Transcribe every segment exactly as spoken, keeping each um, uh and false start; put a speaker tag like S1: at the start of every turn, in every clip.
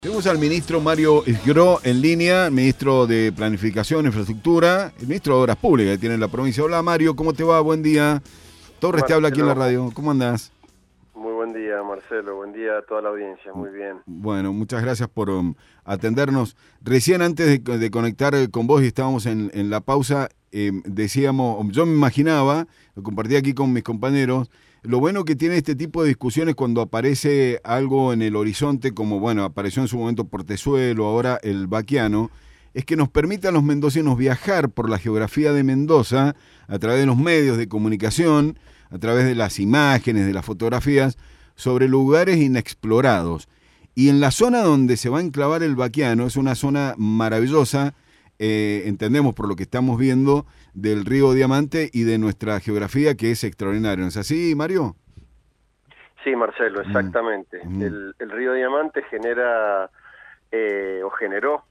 S1: Tenemos al ministro Mario Esgro en línea, ministro de Planificación, Infraestructura, el ministro de Obras Públicas que tiene la provincia. Hola Mario, ¿cómo te va? Buen día. Torres te habla aquí en la radio. ¿Cómo andás?
S2: Muy buen día, Marcelo. Buen día a toda la audiencia. Muy bien.
S1: Bueno, muchas gracias por um, atendernos. Recién antes de, de conectar con vos y estábamos en, en la pausa, eh, decíamos, yo me imaginaba, lo compartí aquí con mis compañeros, lo bueno que tiene este tipo de discusiones cuando aparece algo en el horizonte, como bueno, apareció en su momento Portezuelo, ahora el Baquiano, es que nos permite a los mendocinos viajar por la geografía de Mendoza a través de los medios de comunicación, a través de las imágenes, de las fotografías, sobre lugares inexplorados. Y en la zona donde se va a enclavar el Baquiano, es una zona maravillosa, eh, entendemos por lo que estamos viendo, del río Diamante y de nuestra geografía, que es extraordinaria. ¿No es así, Mario?
S2: Sí, Marcelo, exactamente.
S1: Mm.
S2: El, el río Diamante genera, eh, o generó,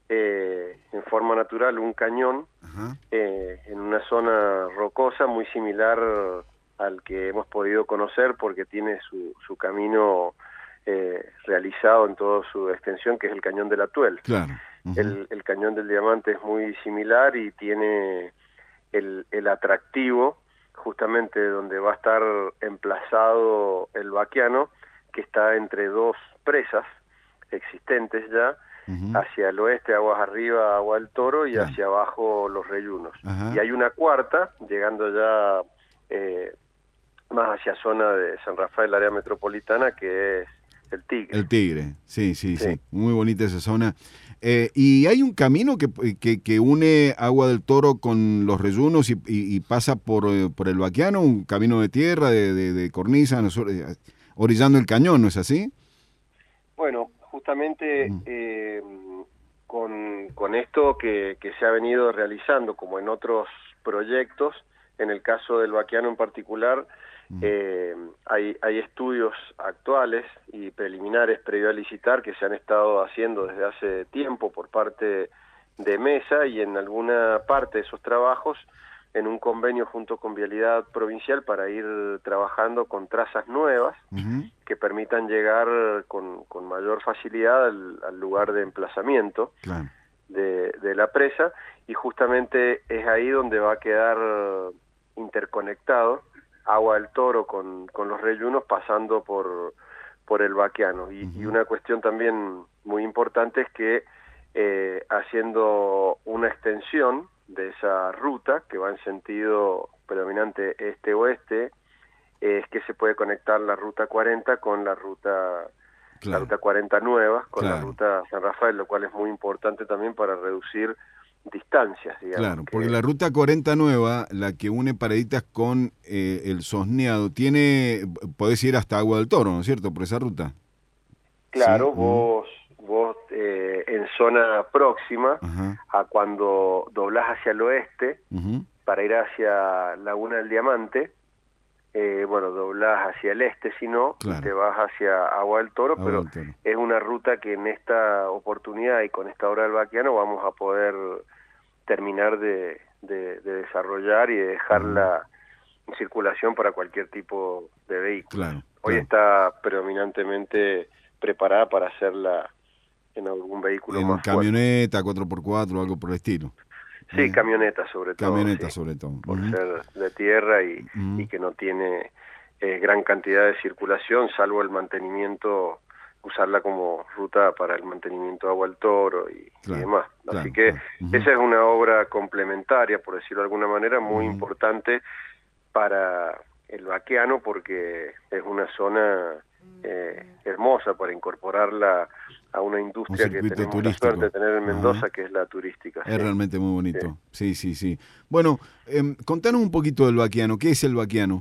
S2: eh, en forma natural un cañón eh, en una zona rocosa muy similar al que hemos podido conocer porque tiene su, su camino eh, realizado en toda su extensión, que es el Cañón del Atuel.
S1: Claro. Uh-huh.
S2: el, el Cañón del Diamante es muy similar y tiene el, el atractivo justamente donde va a estar emplazado el Baquiano, que está entre dos presas existentes ya, uh-huh. hacia el oeste, aguas arriba, Agua del Toro, y claro. hacia abajo Los Reyunos. Uh-huh. Y hay una cuarta, llegando ya eh, más hacia zona de San Rafael, área metropolitana, que es el Tigre.
S1: El Tigre, sí, sí, sí, sí. Muy bonita esa zona. Eh, y hay un camino que, que, que une Agua del Toro con Los Reyunos y, y, y pasa por, por el Baquiano, un camino de tierra, de, de, de cornisa, orillando el cañón, ¿no es así?
S2: Bueno, justamente mm. eh, con, con esto que, que se ha venido realizando, como en otros proyectos, en el caso del Baquiano en particular, mm. eh, hay, hay estudios actuales y preliminares previo a licitar que se han estado haciendo desde hace tiempo por parte de Mesa, y en alguna parte de esos trabajos en un convenio junto con Vialidad Provincial para ir trabajando con trazas nuevas uh-huh. que permitan llegar con, con mayor facilidad al, al lugar de emplazamiento claro. de, de la presa, y justamente es ahí donde va a quedar interconectado Agua del Toro con, con Los Reyunos, pasando por, por el Baquiano. Y, uh-huh. y una cuestión también muy importante es que eh, haciendo una extensión de esa ruta que va en sentido predominante este-oeste, es que se puede conectar la ruta cuarenta con la ruta claro. la ruta cuarenta nueva, con claro. la ruta San Rafael, lo cual es muy importante también para reducir distancias, digamos.
S1: Claro,
S2: que...
S1: porque la ruta cuarenta nueva, la que une Pareditas con eh, el Sosneado, tiene, podés ir hasta Agua del Toro, ¿no es cierto?, por esa ruta.
S2: Claro,
S1: ¿sí?
S2: vos, mm. vos eh, en zona próxima uh-huh. a cuando doblás hacia el oeste, uh-huh. para ir hacia Laguna del Diamante, eh, bueno, doblás hacia el este, si no, claro. y te vas hacia Agua del Toro, Agua pero del Toro. Es una ruta que en esta oportunidad y con esta obra del Baquiano vamos a poder terminar de, de, de desarrollar y de dejarla uh-huh. en circulación para cualquier tipo de vehículo.
S1: Claro,
S2: Hoy
S1: claro.
S2: está predominantemente preparada para hacerla en algún vehículo
S1: en
S2: más
S1: camioneta, cuatro por cuatro, algo por el estilo.
S2: Sí, eh, camioneta sobre todo.
S1: Camioneta
S2: sí,
S1: sobre todo.
S2: Por
S1: uh-huh.
S2: ser de tierra y, uh-huh. y que no tiene eh, gran cantidad de circulación, salvo el mantenimiento, usarla como ruta para el mantenimiento de Agua del Toro y,
S1: claro,
S2: y demás. Así
S1: claro,
S2: que
S1: claro. Uh-huh.
S2: esa es una obra complementaria, por decirlo de alguna manera, muy uh-huh. importante para el Baquiano, porque es una zona eh, hermosa para incorporarla a una industria que tenemos turístico. La suerte de tener en Mendoza, uh-huh. que es la turística.
S1: Es
S2: sí.
S1: realmente muy bonito. Sí, sí, sí. sí. Bueno, eh, contanos un poquito del Baquiano. ¿Qué es el Baquiano?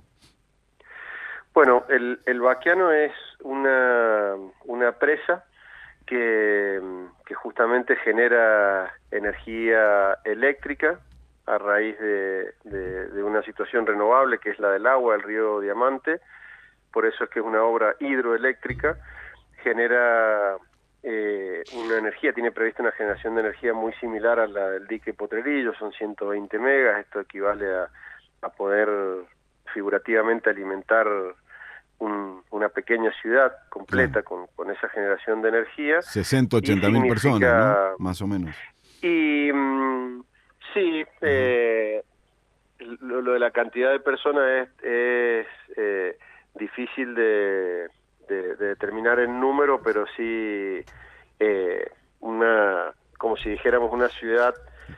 S2: Bueno, el, el Baquiano es una, una presa que, que justamente genera energía eléctrica a raíz de, de, de una situación renovable que es la del agua, el río Diamante. Por eso es que es una obra hidroeléctrica, genera eh, una energía, tiene prevista una generación de energía muy similar a la del dique Potrerillo, son ciento veinte megas, esto equivale a, a poder figurativamente alimentar un, una pequeña ciudad completa, claro, con, con esa generación de energía.
S1: sesenta, ochenta mil personas, ¿no? Más o menos.
S2: Y mm, sí, uh-huh. eh, lo, lo de la cantidad de personas es, es eh, difícil de, de, de determinar en número, pero sí eh, una, como si dijéramos una ciudad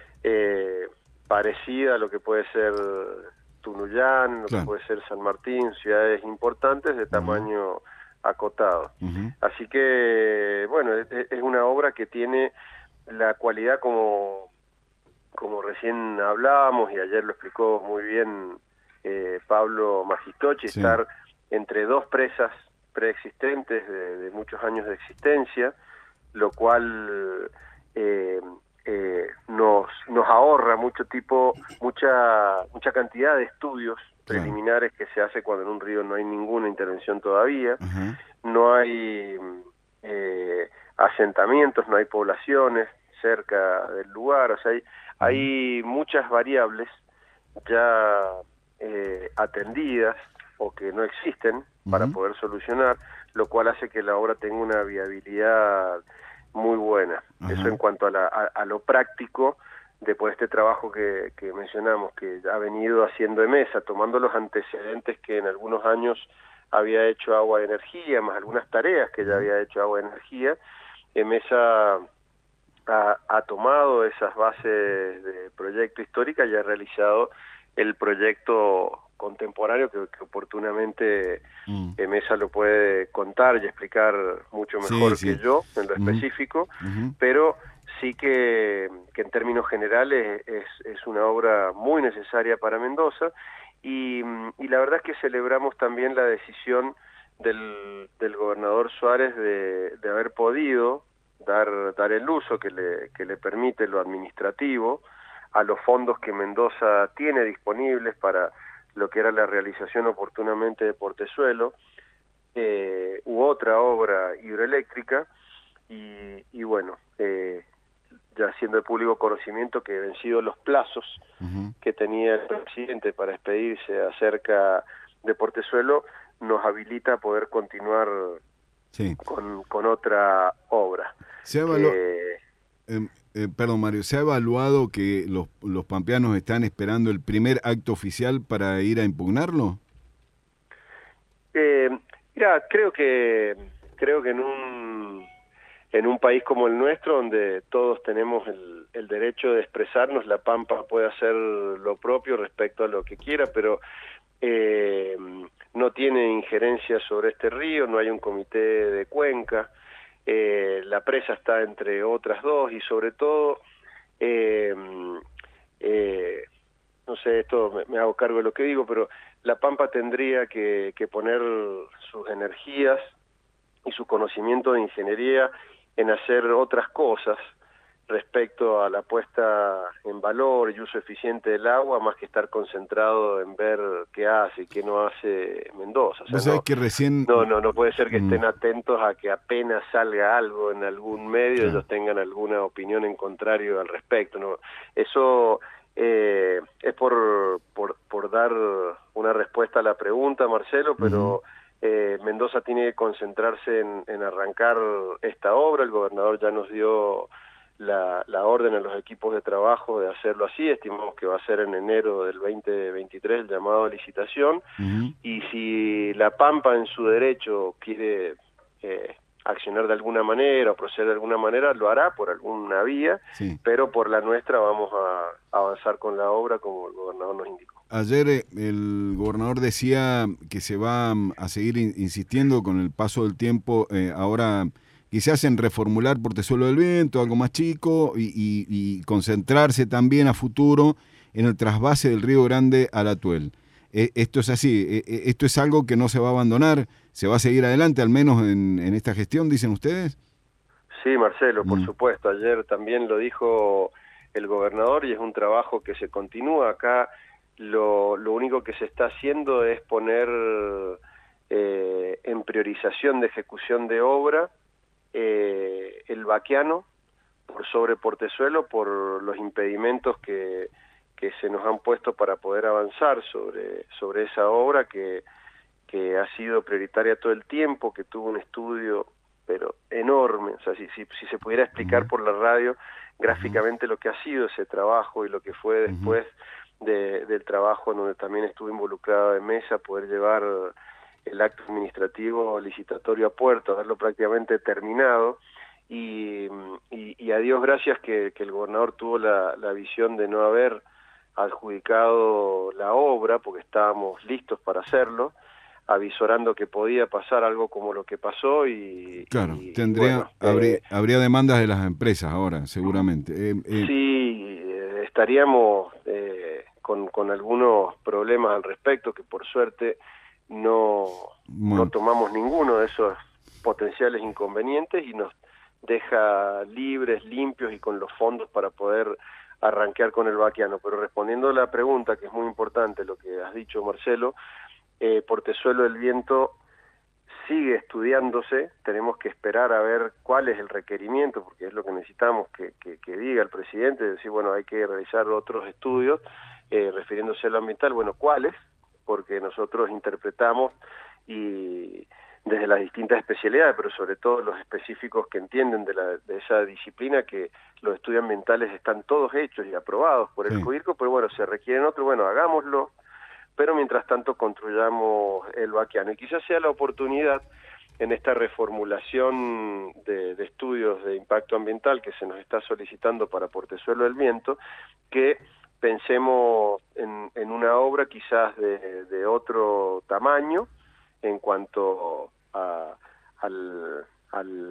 S2: eh, parecida a lo que puede ser Tunuyán, lo claro. que puede ser San Martín, ciudades importantes de tamaño uh-huh. acotado. Uh-huh. Así que, bueno, es, es una obra que tiene la cualidad, como, como recién hablábamos, y ayer lo explicó muy bien eh, Pablo Magistochi, sí. estar entre dos presas preexistentes de, de muchos años de existencia, lo cual eh, eh, nos nos ahorra mucho tipo, mucha mucha cantidad de estudios preliminares claro. que se hace cuando en un río no hay ninguna intervención todavía, uh-huh. no hay eh, asentamientos, no hay poblaciones cerca del lugar, o sea, hay, uh-huh. hay muchas variables ya eh, atendidas o que no existen uh-huh. para poder solucionar, lo cual hace que la obra tenga una viabilidad muy buena. Uh-huh. Eso en cuanto a, la, a, a lo práctico, después de este trabajo que, que mencionamos, que ha venido haciendo EMESA, tomando los antecedentes que en algunos años había hecho Agua de Energía, más algunas tareas que ya había hecho Agua de Energía. EMESA ha, ha tomado esas bases de proyecto histórica y ha realizado el proyecto contemporáneo que, que oportunamente mm. EMESA lo puede contar y explicar mucho mejor sí, que sí. yo en lo específico, uh-huh. pero sí que, que en términos generales es, es una obra muy necesaria para Mendoza, y, y la verdad es que celebramos también la decisión del, del gobernador Suárez de, de haber podido dar, dar el uso que le, que le permite lo administrativo a los fondos que Mendoza tiene disponibles para lo que era la realización oportunamente de Portezuelo, eh, u otra obra hidroeléctrica, y, y bueno, eh, ya siendo de público conocimiento que vencidos los plazos uh-huh. que tenía el presidente para expedirse acerca de Portezuelo, nos habilita a poder continuar sí. con, con otra obra.
S1: Se evaluó... eh, eh, eh, perdón, Mario, ¿se ha evaluado que los, los pampeanos están esperando el primer acto oficial para ir a impugnarlo?
S2: Eh, mira, creo que creo que en un en un país como el nuestro, donde todos tenemos el, el derecho de expresarnos, la Pampa puede hacer lo propio respecto a lo que quiera, pero eh, no tiene injerencia sobre este río, no hay un comité de cuenca, eh, la presa está entre otras dos, y sobre todo, eh, eh, no sé, esto me, me hago cargo de lo que digo, pero la Pampa tendría que, que poner sus energías y su conocimiento de ingeniería en hacer otras cosas respecto a la puesta en valor y uso eficiente del agua, más que estar concentrado en ver qué hace y qué no hace Mendoza. O sea, no,
S1: que recién...
S2: no, no, no puede ser que estén atentos a que apenas salga algo en algún medio, claro. ellos tengan alguna opinión en contrario al respecto, ¿no? Eso eh, es por, por, por dar una respuesta a la pregunta, Marcelo, pero... Uh-huh. Eh, Mendoza tiene que concentrarse en, en arrancar esta obra. El gobernador ya nos dio la, la orden a los equipos de trabajo de hacerlo así. Estimamos que va a ser en enero del veinte veintitrés el llamado a licitación. Uh-huh. Y si la Pampa en su derecho quiere eh, accionar de alguna manera o proceder de alguna manera, lo hará por alguna vía, sí. pero por la nuestra vamos a avanzar con la obra como el gobernador nos indicó.
S1: Ayer eh, el gobernador decía que se va a seguir in- insistiendo con el paso del tiempo, eh, ahora quizás en reformular Portezuelo del Viento, algo más chico, y, y, y concentrarse también a futuro en el trasvase del Río Grande al Atuel. Eh, esto es así, eh, esto es algo que no se va a abandonar, se va a seguir adelante, al menos en, en esta gestión, dicen ustedes.
S2: Sí, Marcelo, por mm. supuesto, ayer también lo dijo el gobernador y es un trabajo que se continúa acá. Lo, lo único que se está haciendo es poner eh, en priorización de ejecución de obra eh, el Baqueano por sobre Portezuelo, por los impedimentos que, que se nos han puesto para poder avanzar sobre, sobre esa obra que, que ha sido prioritaria todo el tiempo, que tuvo un estudio pero enorme, o sea, si, si, si se pudiera explicar uh-huh. por la radio gráficamente uh-huh. lo que ha sido ese trabajo y lo que fue después uh-huh. de, del trabajo en donde también estuve involucrado en mesa, poder llevar el acto administrativo licitatorio a puerto, haberlo prácticamente terminado, y, y, y a Dios gracias que, que el gobernador tuvo la, la visión de no haber adjudicado la obra, porque estábamos listos para hacerlo, avisorando que podía pasar algo como lo que pasó y...
S1: Claro,
S2: y,
S1: tendría,
S2: y bueno,
S1: habría,
S2: eh,
S1: habría demandas de las empresas ahora, seguramente. Eh, eh.
S2: Sí, eh, estaríamos eh, con, con algunos problemas al respecto, que por suerte no,
S1: bueno.
S2: no tomamos ninguno de esos potenciales inconvenientes y nos deja libres, limpios y con los fondos para poder arranquear con el Baqueano. Pero respondiendo a la pregunta, que es muy importante lo que has dicho, Marcelo, eh, Portezuelo del Viento sigue estudiándose, tenemos que esperar a ver cuál es el requerimiento, porque es lo que necesitamos que, que, que diga el presidente, decir, bueno, hay que realizar otros estudios, eh, refiriéndose a lo ambiental, bueno, ¿cuáles? Porque nosotros interpretamos y desde las distintas especialidades, pero sobre todo los específicos que entienden de, la, de esa disciplina, que los estudios ambientales están todos hechos y aprobados por el
S1: sí.
S2: COIRCO, pero bueno, se requieren otros, bueno, hagámoslo, pero mientras tanto construyamos el Baqueano. Y quizás sea la oportunidad en esta reformulación de, de estudios de impacto ambiental que se nos está solicitando para Portezuelo del Viento, que pensemos en, en una obra quizás de, de otro tamaño en cuanto a, al, al,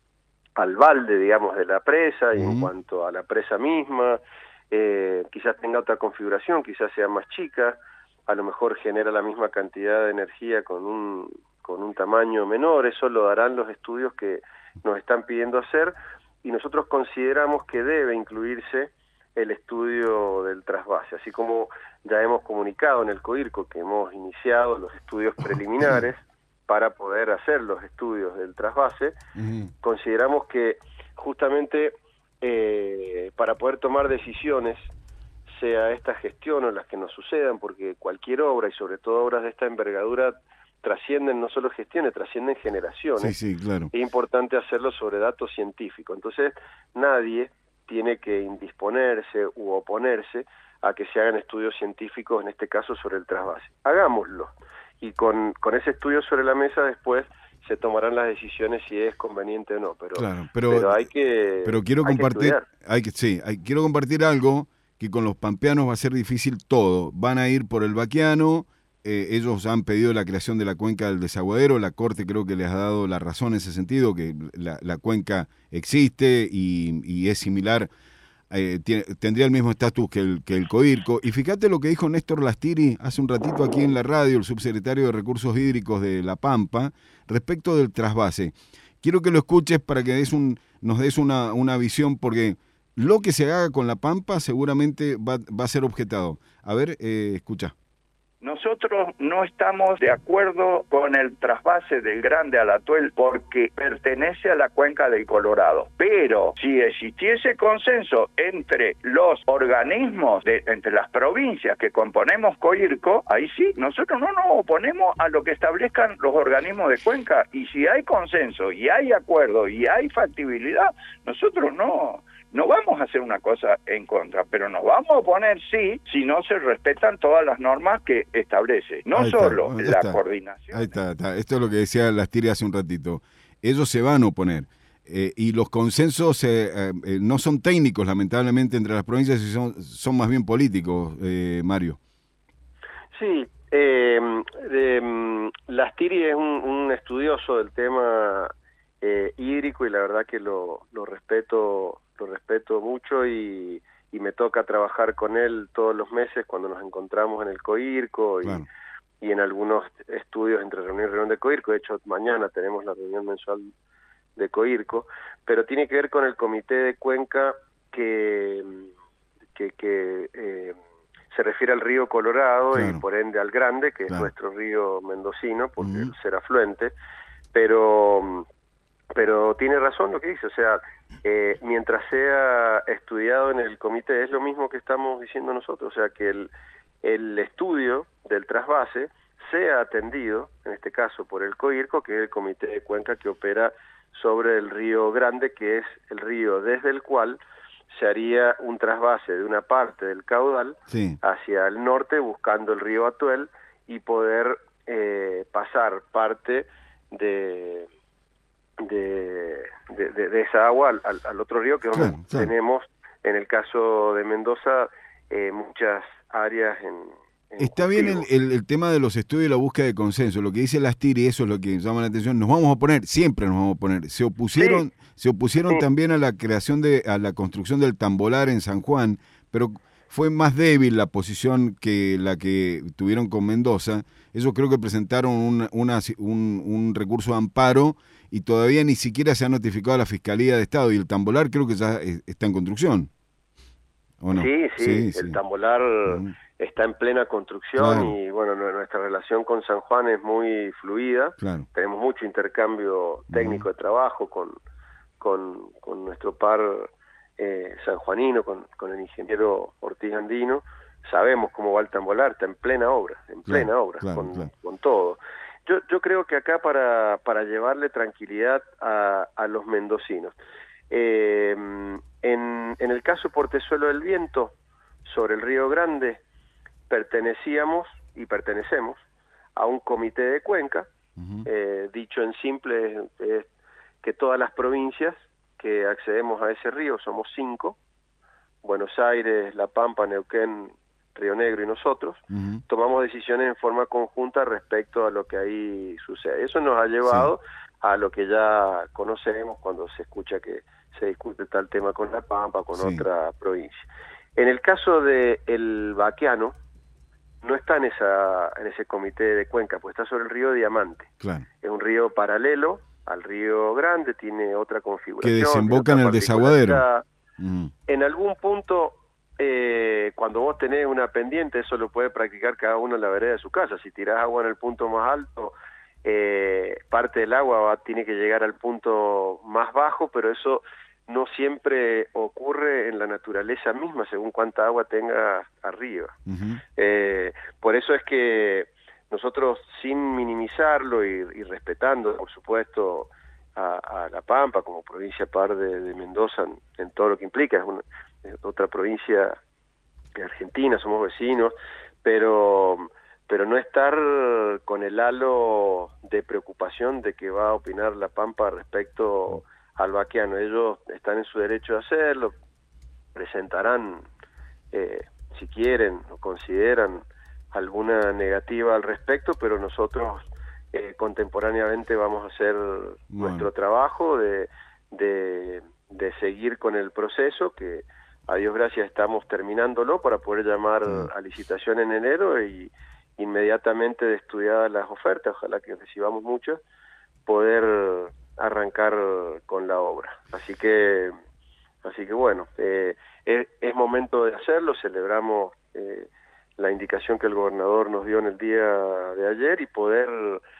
S2: al balde, digamos, de la presa y uh-huh. en cuanto a la presa misma, eh, quizás tenga otra configuración, quizás sea más chica, a lo mejor genera la misma cantidad de energía con un, con un tamaño menor, eso lo darán los estudios que nos están pidiendo hacer, y nosotros consideramos que debe incluirse el estudio del trasvase, así como ya hemos comunicado en el COIRCO que hemos iniciado los estudios preliminares para poder hacer los estudios del trasvase. Uh-huh. Consideramos que justamente eh, para poder tomar decisiones, sea esta gestión o las que nos sucedan, porque cualquier obra, y sobre todo obras de esta envergadura, trascienden no solo gestiones, trascienden generaciones.
S1: Sí, sí, claro.
S2: Es importante hacerlo sobre datos científicos. Entonces, nadie tiene que indisponerse u oponerse a que se hagan estudios científicos, en este caso sobre el trasvase. Hagámoslo. Y con, con ese estudio sobre la mesa después se tomarán las decisiones si es conveniente o no. Pero,
S1: claro, pero,
S2: pero hay que
S1: Pero quiero
S2: hay
S1: compartir,
S2: que
S1: hay que, sí, hay, quiero compartir algo que con los pampeanos va a ser difícil todo. Van a ir por el Baqueano, eh, ellos han pedido la creación de la cuenca del desaguadero, la Corte creo que les ha dado la razón en ese sentido, que la, la cuenca existe y, y es similar, eh, tiene, tendría el mismo estatus que el, que el COIRCO. Y fíjate lo que dijo Néstor Lastiri hace un ratito aquí en la radio, el subsecretario de Recursos Hídricos de La Pampa, respecto del trasvase. Quiero que lo escuches para que des un, nos des una, una visión, porque lo que se haga con La Pampa seguramente va, va a ser objetado. A ver, eh, escucha.
S3: Nosotros no estamos de acuerdo con el trasvase del Grande Alatuel porque pertenece a la cuenca del Colorado. Pero si existiese consenso entre los organismos, de, entre las provincias que componemos COIRCO, ahí sí, nosotros no nos oponemos a lo que establezcan los organismos de cuenca. Y si hay consenso y hay acuerdo y hay factibilidad, nosotros no... No vamos a hacer una cosa en contra, pero nos vamos a oponer sí, si no se respetan todas las normas que establece. No
S1: ahí
S3: solo
S1: está, bueno,
S3: la
S1: está.
S3: coordinación.
S1: Ahí está, está. Esto es lo que decía Lastiri hace un ratito. Ellos se van a oponer. Eh, y los consensos eh, eh, no son técnicos, lamentablemente, entre las provincias, y son, son más bien políticos, eh, Mario.
S2: Sí, eh, eh, Lastiri es un, un estudioso del tema eh, hídrico y la verdad que lo, lo respeto lo respeto mucho y, y me toca trabajar con él todos los meses cuando nos encontramos en el COIRCO y, claro. y en algunos estudios entre reunión y reunión de COIRCO. De hecho, mañana tenemos la reunión mensual de COIRCO, pero tiene que ver con el comité de cuenca que, que, que eh, se refiere al río Colorado, claro. y por ende al Grande, que claro. es nuestro río mendocino, porque uh-huh. es ser afluente, pero... Pero tiene razón lo que dice, o sea, eh, mientras sea estudiado en el comité, es lo mismo que estamos diciendo nosotros, o sea, que el, el estudio del trasvase sea atendido, en este caso por el COIRCO, que es el Comité de Cuenca que opera sobre el Río Grande, que es el río desde el cual se haría un trasvase de una parte del caudal sí. hacia el norte buscando el río Atuel y poder eh, pasar parte de, de, de, de, de esa agua al, al, al otro río, que claro, donde claro. tenemos, en el caso de Mendoza, eh, muchas áreas en... en
S1: Está bien el, el, el tema de los estudios y la búsqueda de consenso. Lo que dice Lastiri, eso es lo que llama la atención. Nos vamos a oponer, siempre nos vamos a oponer. Se opusieron, sí. se opusieron sí. también a la creación de, a la construcción del tambolar en San Juan, pero fue más débil la posición que la que tuvieron con Mendoza. Ellos creo que presentaron una, una, un, un recurso de amparo y todavía ni siquiera se ha notificado a la Fiscalía de Estado. Y el tambolar creo que ya está en construcción. ¿O no?
S2: Sí, sí, sí, el sí. tambolar uh-huh. está en plena construcción claro. y bueno, nuestra relación con San Juan es muy fluida. Claro. Tenemos mucho intercambio técnico uh-huh. de trabajo con, con, con nuestro par eh, sanjuanino, con, con el ingeniero Ortiz Andino. Sabemos cómo va el tambolar, está en plena obra, en plena claro, obra, claro, con, claro. con todo. Yo, yo creo que acá para, para llevarle tranquilidad a, a los mendocinos, eh, en, en el caso Portezuelo del Viento, sobre el Río Grande, pertenecíamos y pertenecemos a un comité de cuenca, uh-huh. eh, dicho en simple, es, es que todas las provincias que accedemos a ese río, somos cinco, Buenos Aires, La Pampa, Neuquén, Río Negro y nosotros, uh-huh. tomamos decisiones en forma conjunta respecto a lo que ahí sucede. Eso nos ha llevado sí. a lo que ya conocemos cuando se escucha que se discute tal tema con La Pampa, con sí. otra provincia. En el caso de el Baqueano, no está en esa en ese comité de cuenca, pues está sobre el río Diamante. Claro. Es un río paralelo al Río Grande, tiene otra configuración.
S1: Que desemboca en el desaguadero. Mm.
S2: En algún punto, eh, cuando vos tenés una pendiente, eso lo puede practicar cada uno en la vereda de su casa. Si tirás agua en el punto más alto, eh, parte del agua va, tiene que llegar al punto más bajo, pero eso no siempre ocurre en la naturaleza misma, según cuánta agua tenga arriba. Uh-huh. Eh, por eso es que nosotros, sin minimizarlo y, y respetando, por supuesto, a, a La Pampa como provincia par de, de Mendoza en, en todo lo que implica, es, una, es otra provincia de Argentina, somos vecinos, pero pero no estar con el halo de preocupación de que va a opinar La Pampa respecto al Baqueano. Ellos están en su derecho de hacerlo, presentarán, eh, si quieren o consideran alguna negativa al respecto, pero nosotros eh, contemporáneamente vamos a hacer bueno. nuestro trabajo de, de, de seguir con el proceso, que a Dios gracias estamos terminándolo para poder llamar sí. a licitación en enero y inmediatamente de estudiadas las ofertas, ojalá que recibamos muchas, poder arrancar con la obra. Así que, así que bueno, eh, es, es momento de hacerlo. Celebramos eh, la indicación que el gobernador nos dio en el día de ayer y poder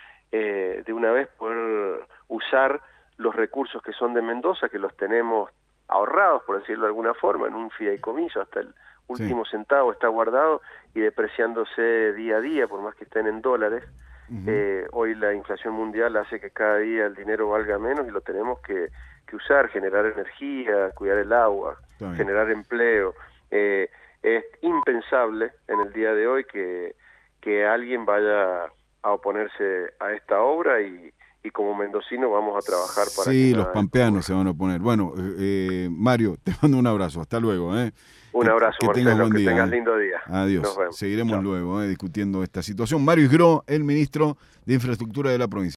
S2: eh, de una vez poder usar los recursos que son de Mendoza, que los tenemos ahorrados, por decirlo de alguna forma, en un fideicomiso, hasta el último sí. centavo está guardado y depreciándose día a día, por más que estén en dólares. Uh-huh. Eh, hoy la inflación mundial hace que cada día el dinero valga menos y lo tenemos que, que usar, generar energía, cuidar el agua, generar empleo. Eh, es impensable en el día de hoy que, que alguien vaya a oponerse a esta obra y, y como mendocino vamos a trabajar para
S1: sí,
S2: que
S1: los pampeanos se van a oponer. Bueno, eh, Mario, te mando un abrazo, hasta luego. ¿eh?
S2: Un
S1: que,
S2: abrazo,
S1: que
S2: Marcelo,
S1: tengas buen
S2: que
S1: día,
S2: tengas
S1: ¿eh?
S2: lindo día.
S1: Adiós, seguiremos Chao. luego eh, discutiendo esta situación. Mario Isgró, el ministro de Infraestructura de la provincia.